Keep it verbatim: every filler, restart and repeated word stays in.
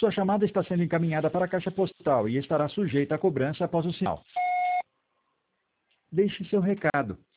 Sua chamada está sendo encaminhada para a caixa postal e estará sujeita a cobrança após o sinal. Deixe seu recado.